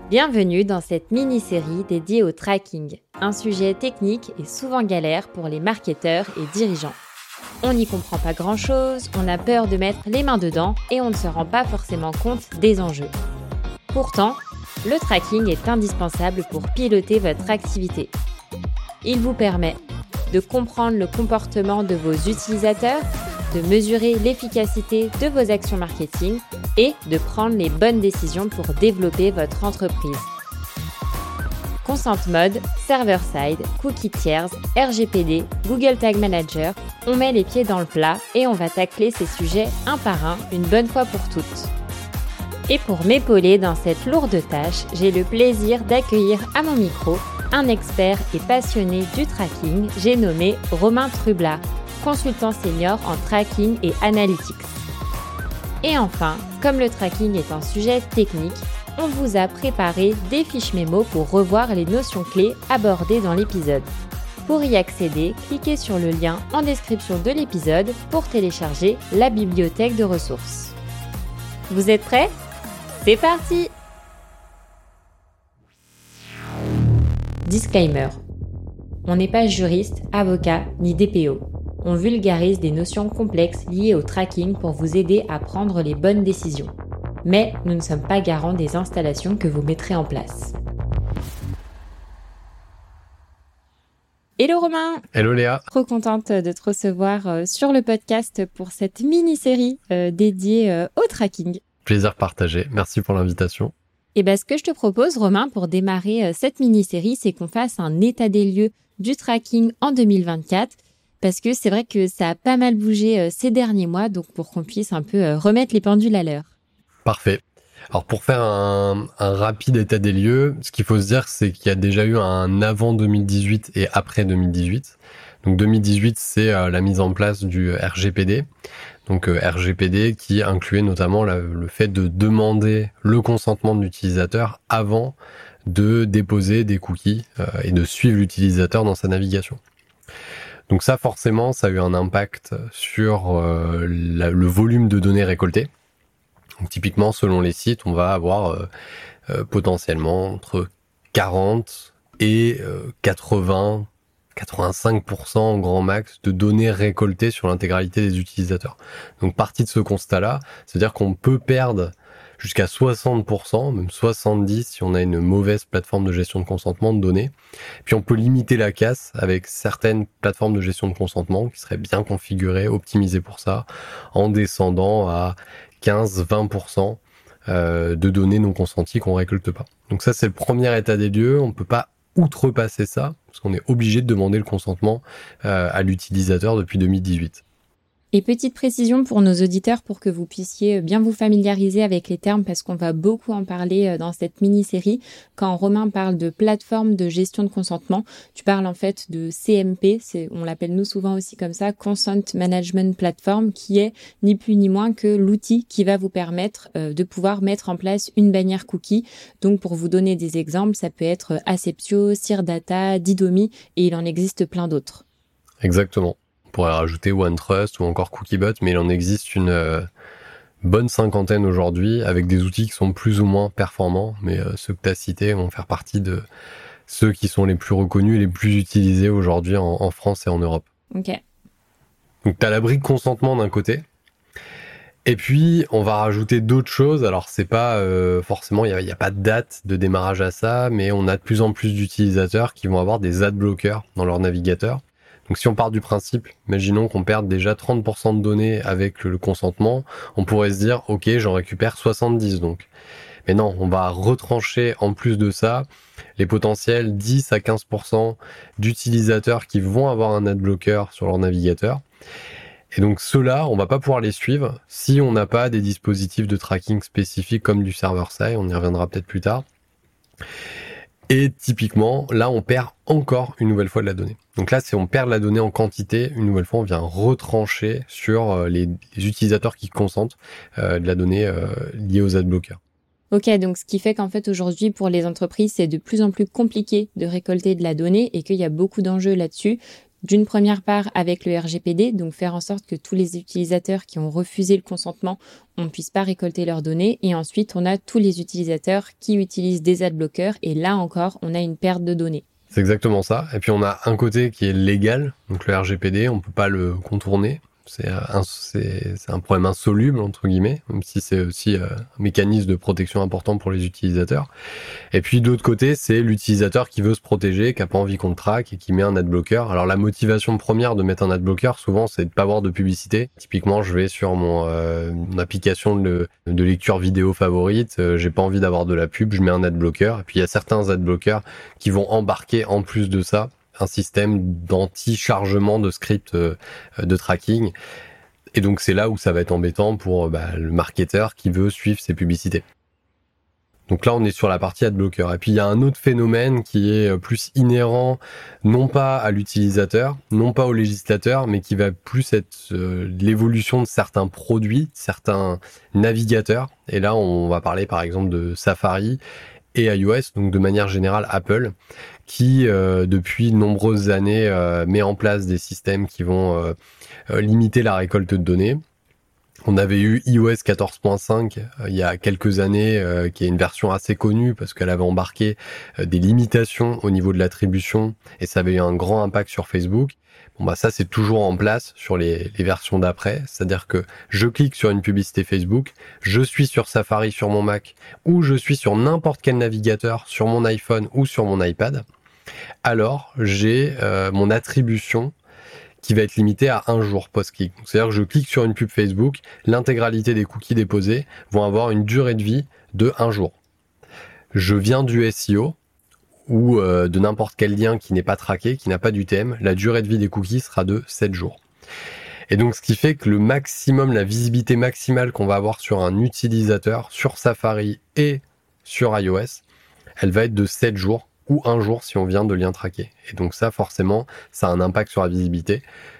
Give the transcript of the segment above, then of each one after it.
Bienvenue dans cette mini-série dédiée au tracking, un sujet technique et souvent galère pour les marketeurs et dirigeants. On n'y comprend pas grand-chose, on a peur de mettre les mains dedans et on ne se rend pas forcément compte des enjeux. Pourtant, le tracking est indispensable pour piloter votre activité. Il vous permet de comprendre le comportement de vos utilisateurs, de mesurer l'efficacité de vos actions marketing et de prendre les bonnes décisions pour développer votre entreprise. Consent Mode, Server Side, Cookie Tiers, RGPD, Google Tag Manager, on met les pieds dans le plat et on va tacler ces sujets un par un, une bonne fois pour toutes. Et pour m'épauler dans cette lourde tâche, j'ai le plaisir d'accueillir à mon micro un expert et passionné du tracking, j'ai nommé Romain Trublat, consultant senior en tracking et analytics. Et enfin, comme le tracking est un sujet technique, on vous a préparé des fiches mémo pour revoir les notions clés abordées dans l'épisode. Pour y accéder, cliquez sur le lien en description de l'épisode pour télécharger la bibliothèque de ressources. Vous êtes prêts ? C'est parti ! Disclaimer. On n'est pas juriste, avocat ni DPO. On vulgarise des notions complexes liées au tracking pour vous aider à prendre les bonnes décisions. Mais nous ne sommes pas garants des installations que vous mettrez en place. Hello Romain! Hello Léa! Trop contente de te recevoir sur le podcast pour cette mini-série dédiée au tracking. Plaisir partagé, merci pour l'invitation. Et ce que je te propose Romain pour démarrer cette mini-série, c'est qu'on fasse un état des lieux du tracking en 2024. Parce que c'est vrai que ça a pas mal bougé ces derniers mois, donc pour qu'on puisse un peu remettre les pendules à l'heure. Parfait. Alors pour faire un rapide état des lieux, ce qu'il faut se dire, c'est qu'il y a déjà eu un avant 2018 et après 2018. Donc 2018, c'est la mise en place du RGPD. Donc RGPD qui incluait notamment le fait de demander le consentement de l'utilisateur avant de déposer des cookies et de suivre l'utilisateur dans sa navigation. Donc ça, forcément, ça a eu un impact sur le volume de données récoltées. Donc typiquement, selon les sites, on va avoir potentiellement entre 40 et 80, 85% en grand max de données récoltées sur l'intégralité des utilisateurs. Donc partie de ce constat-là, c'est-à-dire qu'on peut perdre jusqu'à 60%, même 70% si on a une mauvaise plateforme de gestion de consentement de données. Puis on peut limiter la casse avec certaines plateformes de gestion de consentement qui seraient bien configurées, optimisées pour ça, en descendant à 15-20% de données non consenties qu'on récolte pas. Donc ça, c'est le premier état des lieux. On peut pas outrepasser ça, parce qu'on est obligé de demander le consentement à l'utilisateur depuis 2018. Et petite précision pour nos auditeurs pour que vous puissiez bien vous familiariser avec les termes parce qu'on va beaucoup en parler dans cette mini-série. Quand Romain parle de plateforme de gestion de consentement, tu parles en fait de CMP, on l'appelle nous souvent aussi comme ça, Consent Management Platform, qui est ni plus ni moins que l'outil qui va vous permettre de pouvoir mettre en place une bannière cookie. Donc pour vous donner des exemples, ça peut être Acceptio, Sirdata, Didomi et il en existe plein d'autres. Exactement. On pourrait rajouter OneTrust ou encore Cookiebot, mais il en existe une bonne cinquantaine aujourd'hui avec des outils qui sont plus ou moins performants, mais ceux que tu as cités vont faire partie de ceux qui sont les plus reconnus et les plus utilisés aujourd'hui en France et en Europe. Ok. Donc tu as la brique consentement d'un côté, et puis on va rajouter d'autres choses. Alors c'est pas forcément, il y a pas de date de démarrage à ça, mais on a de plus en plus d'utilisateurs qui vont avoir des ad blockers dans leur navigateur. Donc si on part du principe, imaginons qu'on perde déjà 30% de données avec le consentement, on pourrait se dire, ok, j'en récupère 70 donc. Mais non, on va retrancher en plus de ça les potentiels 10 à 15% d'utilisateurs qui vont avoir un adblocker sur leur navigateur. Et donc ceux-là, on va pas pouvoir les suivre si on n'a pas des dispositifs de tracking spécifiques comme du server-side, on y reviendra peut-être plus tard. Et typiquement, là, on perd encore une nouvelle fois de la donnée. Donc là, si on perd la donnée en quantité, une nouvelle fois, on vient retrancher sur les utilisateurs qui consentent de la donnée liée aux adblockers. Ok, donc ce qui fait qu'en fait aujourd'hui pour les entreprises c'est de plus en plus compliqué de récolter de la donnée et qu'il y a beaucoup d'enjeux là-dessus. D'une première part avec le RGPD, donc faire en sorte que tous les utilisateurs qui ont refusé le consentement, on ne puisse pas récolter leurs données. Et ensuite, on a tous les utilisateurs qui utilisent des adblockers. Et là encore, on a une perte de données. C'est exactement ça. Et puis on a un côté qui est légal, donc le RGPD, on peut pas le contourner. C'est un problème insoluble, entre guillemets, même si c'est aussi un mécanisme de protection important pour les utilisateurs. Et puis de l'autre côté, c'est l'utilisateur qui veut se protéger, qui n'a pas envie qu'on le traque et qui met un adblocker. Alors la motivation première de mettre un adblocker, souvent, c'est de pas avoir de publicité. Typiquement, je vais sur mon application de lecture vidéo favorite, j'ai pas envie d'avoir de la pub, je mets un adblocker. Et puis il y a certains adblockers qui vont embarquer en plus de ça un système d'anti-chargement de scripts de tracking. Et donc c'est là où ça va être embêtant pour le marketeur qui veut suivre ses publicités. Donc là on est sur la partie adblocker. Et puis il y a un autre phénomène qui est plus inhérent, non pas à l'utilisateur, non pas au législateur, mais qui va plus être l'évolution de certains produits, certains navigateurs. Et là on va parler par exemple de Safari et iOS, donc de manière générale Apple, qui depuis de nombreuses années met en place des systèmes qui vont limiter la récolte de données. On avait eu iOS 14.5 il y a quelques années, qui est une version assez connue parce qu'elle avait embarqué des limitations au niveau de l'attribution et ça avait eu un grand impact sur Facebook. Bon ça c'est toujours en place sur les versions d'après, c'est-à-dire que je clique sur une publicité Facebook, je suis sur Safari sur mon Mac ou je suis sur n'importe quel navigateur sur mon iPhone ou sur mon iPad, alors j'ai mon attribution qui va être limitée à 1 jour post-clic. C'est-à-dire que je clique sur une pub Facebook, l'intégralité des cookies déposés vont avoir une durée de vie de 1 jour. Je viens du SEO, ou de n'importe quel lien qui n'est pas traqué, qui n'a pas d'UTM, la durée de vie des cookies sera de 7 jours. Et donc ce qui fait que le maximum, la visibilité maximale qu'on va avoir sur un utilisateur, sur Safari et sur iOS, elle va être de 7 jours ou 1 jour si on vient de liens traqués. Et donc ça forcément, ça a un impact sur la visibilité,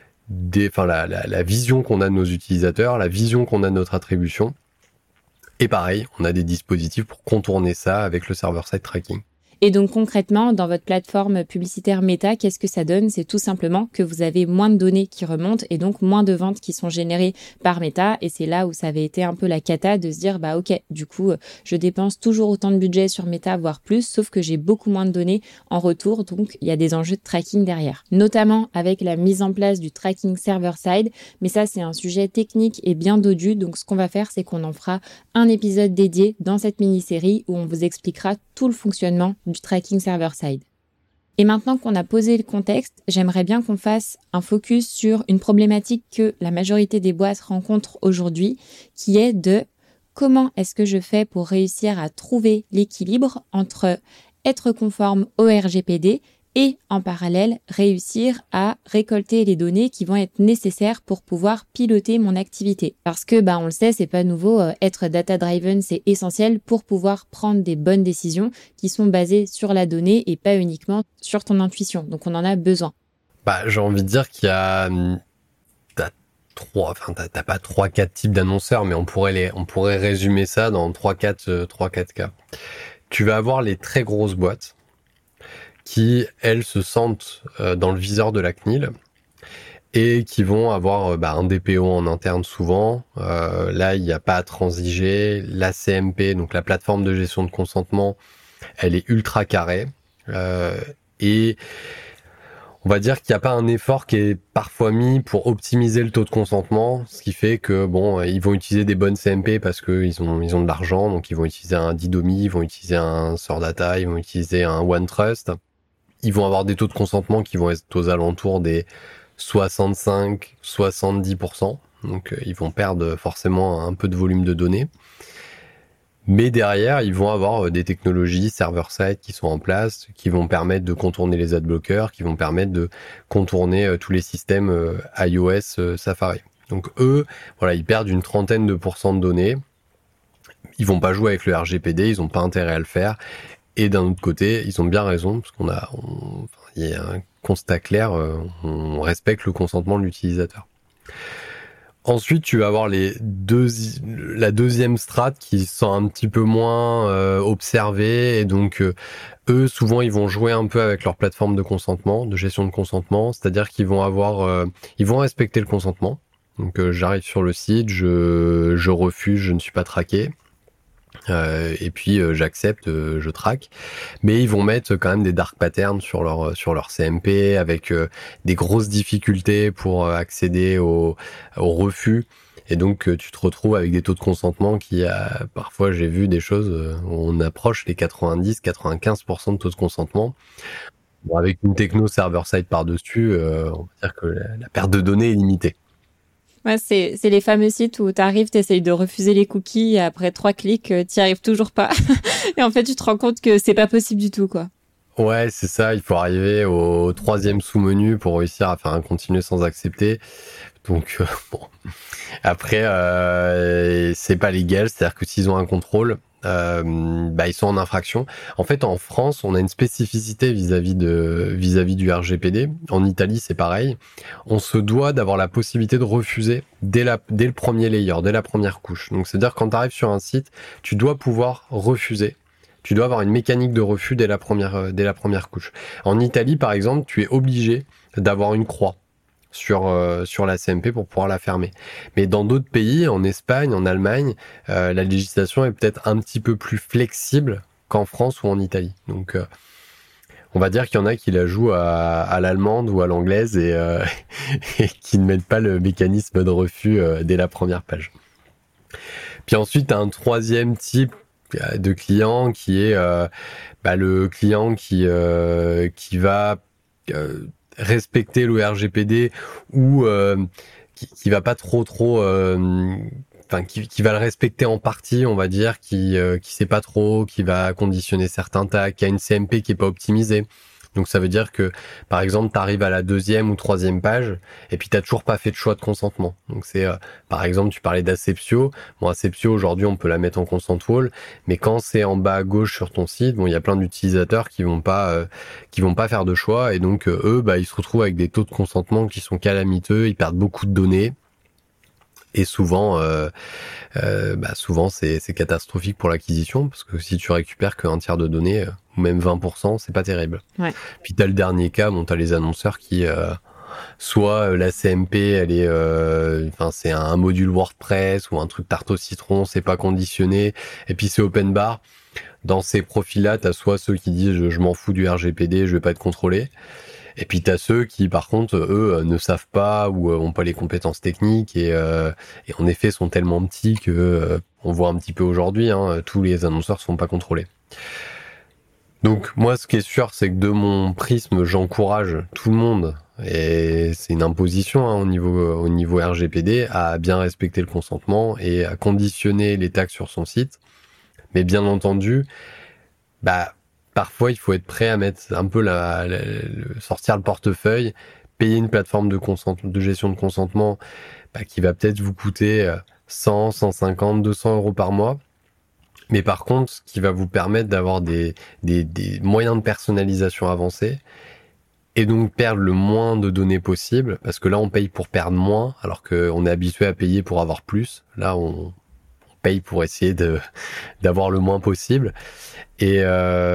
la vision qu'on a de nos utilisateurs, la vision qu'on a de notre attribution. Et pareil, on a des dispositifs pour contourner ça avec le server-side tracking. Et donc concrètement, dans votre plateforme publicitaire Meta, qu'est-ce que ça donne ? C'est tout simplement que vous avez moins de données qui remontent et donc moins de ventes qui sont générées par Meta. Et c'est là où ça avait été un peu la cata de se dire, ok, du coup, je dépense toujours autant de budget sur Meta, voire plus, sauf que j'ai beaucoup moins de données en retour. Donc, il y a des enjeux de tracking derrière, notamment avec la mise en place du tracking server-side. Mais ça, c'est un sujet technique et bien dodu. Donc, ce qu'on va faire, c'est qu'on en fera un épisode dédié dans cette mini-série où on vous expliquera tout le fonctionnement du tracking server-side. Et maintenant qu'on a posé le contexte, j'aimerais bien qu'on fasse un focus sur une problématique que la majorité des boîtes rencontrent aujourd'hui, qui est de comment est-ce que je fais pour réussir à trouver l'équilibre entre être conforme au RGPD et en parallèle réussir à récolter les données qui vont être nécessaires pour pouvoir piloter mon activité. Parce que on le sait, c'est pas nouveau, être data-driven, c'est essentiel pour pouvoir prendre des bonnes décisions qui sont basées sur la donnée et pas uniquement sur ton intuition. Donc on en a besoin. J'ai envie de dire qu'il y a t'as pas 3-4 types d'annonceurs, mais on pourrait résumer ça dans 3-4 cas. Tu vas avoir les très grosses boîtes qui, elles, se sentent dans le viseur de la CNIL et qui vont avoir un DPO en interne souvent. Là, il n'y a pas à transiger. La CMP, donc la plateforme de gestion de consentement, elle est ultra carrée. Et on va dire qu'il n'y a pas un effort qui est parfois mis pour optimiser le taux de consentement, ce qui fait que ils vont utiliser des bonnes CMP parce qu'ils ont de l'argent, donc ils vont utiliser un Didomi, ils vont utiliser un Sordata, ils vont utiliser un OneTrust. Ils vont avoir des taux de consentement qui vont être aux alentours des 65-70%. Donc, ils vont perdre forcément un peu de volume de données. Mais derrière, ils vont avoir des technologies server-side qui sont en place, qui vont permettre de contourner les adblockers, qui vont permettre de contourner tous les systèmes iOS, Safari. Donc, eux, ils perdent une trentaine de % de données. Ils vont pas jouer avec le RGPD, ils ont pas intérêt à le faire. Et d'un autre côté, ils ont bien raison, parce il y a un constat clair, on respecte le consentement de l'utilisateur. Ensuite, tu vas avoir la deuxième strate qui sont un petit peu moins observés et donc eux, souvent, ils vont jouer un peu avec leur plateforme de consentement, de gestion de consentement, c'est-à-dire qu'ils vont ils vont respecter le consentement. Donc j'arrive sur le site, je refuse, je ne suis pas traqué. Et puis j'accepte, je traque, mais ils vont mettre quand même des dark patterns sur leur CMP avec des grosses difficultés pour accéder au refus. Et donc tu te retrouves avec des taux de consentement qui parfois j'ai vu des choses où on approche les 90-95% de taux de consentement. Bon, avec une techno server-side par-dessus, on va dire que la perte de données est limitée. Ouais, c'est les fameux sites où t'arrives, t'essayes de refuser les cookies et après 3 clics, t'y arrives toujours pas. Et en fait, tu te rends compte que c'est pas possible du tout, quoi. Ouais, c'est ça. Il faut arriver au 3e sous-menu pour réussir à faire un continuer sans accepter. Donc, bon. Après, c'est pas légal. C'est-à-dire que s'ils ont un contrôle, ils sont en infraction. En fait, en France, on a une spécificité vis-à-vis du RGPD. En Italie, c'est pareil. On se doit d'avoir la possibilité de refuser dès le premier layer, dès la première couche. Donc, c'est-à-dire quand tu arrives sur un site, tu dois pouvoir refuser. Tu dois avoir une mécanique de refus dès la première couche. En Italie, par exemple, tu es obligé d'avoir une croix sur la CMP pour pouvoir la fermer. Mais dans d'autres pays, en Espagne, en Allemagne, la législation est peut-être un petit peu plus flexible qu'en France ou en Italie. Donc, on va dire qu'il y en a qui la jouent à l'allemande ou à l'anglaise et qui ne mettent pas le mécanisme de refus dès la première page. Puis ensuite, tu as un troisième type de client qui est le client qui va respecter le RGPD ou qui va pas trop qui va le respecter en partie, on va dire, qui sait pas trop, qui va conditionner certains tags, qui a une CMP qui est pas optimisée. Donc ça veut dire que, par exemple, tu arrives à la 2e ou 3e page et puis t'as toujours pas fait de choix de consentement. Donc c'est, par exemple, tu parlais d'Acceptio. Bon, Acceptio, aujourd'hui, on peut la mettre en consent wall, mais quand c'est en bas à gauche sur ton site, bon, il y a plein d'utilisateurs qui vont pas faire de choix et donc eux, ils se retrouvent avec des taux de consentement qui sont calamiteux, ils perdent beaucoup de données. Et souvent, c'est catastrophique pour l'acquisition parce que si tu récupères qu'un tiers de données ou même 20%, c'est pas terrible. Ouais. Puis t'as le dernier cas, t'as les annonceurs qui soit la CMP, elle est, c'est un module WordPress ou un truc tarte au citron, c'est pas conditionné, et puis c'est open bar. Dans ces profils-là, t'as soit ceux qui disent je m'en fous du RGPD, je vais pas être contrôlé. Et puis t'as ceux qui, par contre, eux, ne savent pas ou ont pas les compétences techniques et en effet sont tellement petits que on voit un petit peu aujourd'hui, tous les annonceurs sont pas contrôlés. Donc moi, ce qui est sûr, c'est que de mon prisme, j'encourage tout le monde, et c'est une imposition au niveau RGPD, à bien respecter le consentement et à conditionner les tags sur son site. Mais bien entendu, parfois, il faut être prêt à mettre un peu sortir le portefeuille, payer une plateforme de gestion de consentement qui va peut-être vous coûter 100, 150, 200 euros par mois. Mais par contre, ce qui va vous permettre d'avoir des moyens de personnalisation avancés et donc perdre le moins de données possible, parce que là, on paye pour perdre moins, alors qu'on est habitué à payer pour avoir plus. Là, on paye pour essayer d'avoir le moins possible. Et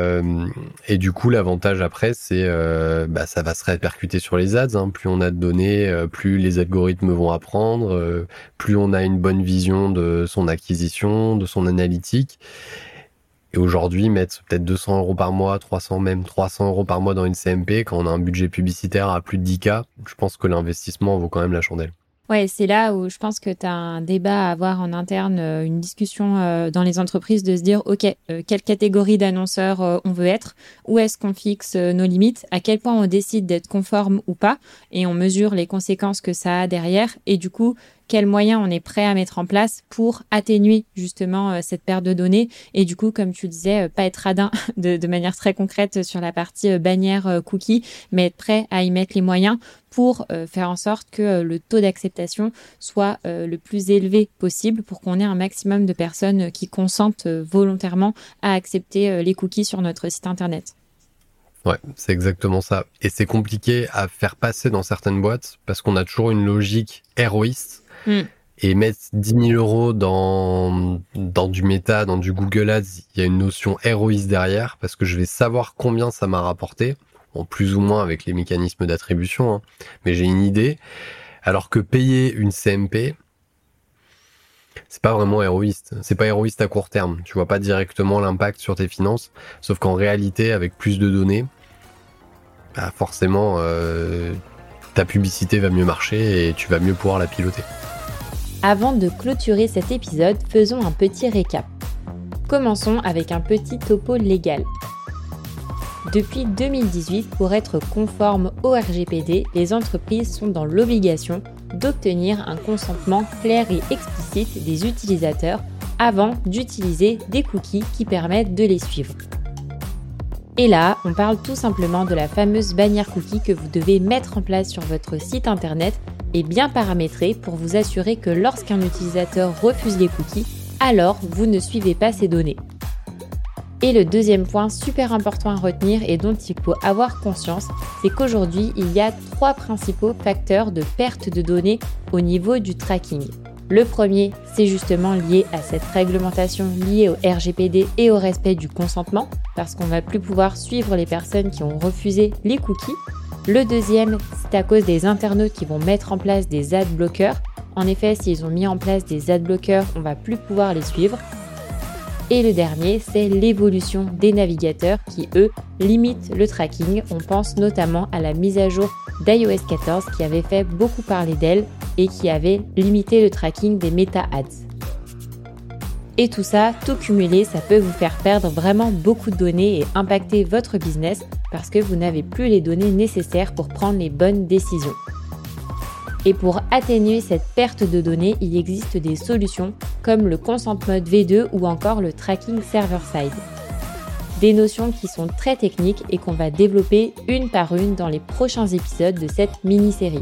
du coup, l'avantage après, c'est ça va se répercuter sur les ads. Plus on a de données, plus les algorithmes vont apprendre, plus on a une bonne vision de son acquisition, de son analytique. Et aujourd'hui, mettre peut-être 200 euros par mois, 300 euros par mois dans une CMP, quand on a un budget publicitaire à plus de 10K, je pense que l'investissement vaut quand même la chandelle. Ouais, c'est là où je pense que tu as un débat à avoir en interne, une discussion dans les entreprises de se dire, OK, quelle catégorie d'annonceurs on veut être, où est-ce qu'on fixe nos limites, à quel point on décide d'être conforme ou pas, et on mesure les conséquences que ça a derrière, et du coup, quels moyens on est prêt à mettre en place pour atténuer justement cette perte de données et du coup, comme tu disais, pas être radin de manière très concrète sur la partie bannière cookie, mais être prêt à y mettre les moyens pour faire en sorte que le taux d'acceptation soit le plus élevé possible pour qu'on ait un maximum de personnes qui consentent volontairement à accepter les cookies sur notre site internet. Ouais, c'est exactement ça. Et c'est compliqué à faire passer dans certaines boîtes parce qu'on a toujours une logique héroïste. Et mettre 10 000 euros dans du Meta, dans du Google Ads, il y a une notion ROI derrière, parce que je vais savoir combien ça m'a rapporté, bon, plus ou moins avec les mécanismes d'attribution, hein, mais j'ai une idée. Alors que payer une CMP, c'est pas vraiment héroïste. C'est pas héroïste à court terme. Tu vois pas directement l'impact sur tes finances, sauf qu'en réalité, avec plus de données, bah forcément, ta publicité va mieux marcher et tu vas mieux pouvoir la piloter. Avant de clôturer cet épisode, faisons un petit récap. Commençons avec un petit topo légal. Depuis 2018, pour être conformes au RGPD, les entreprises sont dans l'obligation d'obtenir un consentement clair et explicite des utilisateurs avant d'utiliser des cookies qui permettent de les suivre. Et là, on parle tout simplement de la fameuse bannière cookie que vous devez mettre en place sur votre site internet et bien paramétrer pour vous assurer que lorsqu'un utilisateur refuse les cookies, alors vous ne suivez pas ces données. Et le deuxième point super important à retenir et dont il faut avoir conscience, c'est qu'aujourd'hui, il y a 3 principaux facteurs de perte de données au niveau du tracking. Le premier, c'est justement lié à cette réglementation liée au RGPD et au respect du consentement, parce qu'on ne va plus pouvoir suivre les personnes qui ont refusé les cookies. Le deuxième, c'est à cause des internautes qui vont mettre en place des ad bloqueurs. En effet, s'ils ont mis en place des ad bloqueurs, on ne va plus pouvoir les suivre. Et le dernier, c'est l'évolution des navigateurs qui, eux, limitent le tracking. On pense notamment à la mise à jour d'iOS 14 qui avait fait beaucoup parler d'elle et qui avait limité le tracking des meta-ads. Et tout ça, tout cumulé, ça peut vous faire perdre vraiment beaucoup de données et impacter votre business parce que vous n'avez plus les données nécessaires pour prendre les bonnes décisions. Et pour atténuer cette perte de données, il existe des solutions comme le Consent Mode V2 ou encore le Tracking Server-Side. Des notions qui sont très techniques et qu'on va développer une par une dans les prochains épisodes de cette mini-série.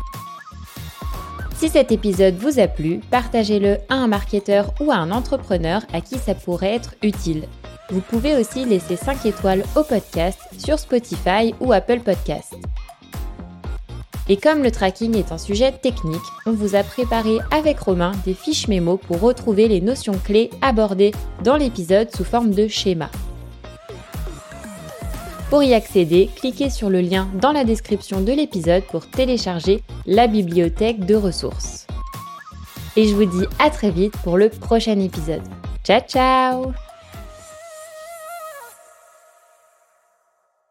Si cet épisode vous a plu, partagez-le à un marketeur ou à un entrepreneur à qui ça pourrait être utile. Vous pouvez aussi laisser 5 étoiles au podcast sur Spotify ou Apple Podcasts. Et comme le tracking est un sujet technique, on vous a préparé avec Romain des fiches mémo pour retrouver les notions clés abordées dans l'épisode sous forme de schéma. Pour y accéder, cliquez sur le lien dans la description de l'épisode pour télécharger la bibliothèque de ressources. Et je vous dis à très vite pour le prochain épisode. Ciao ciao!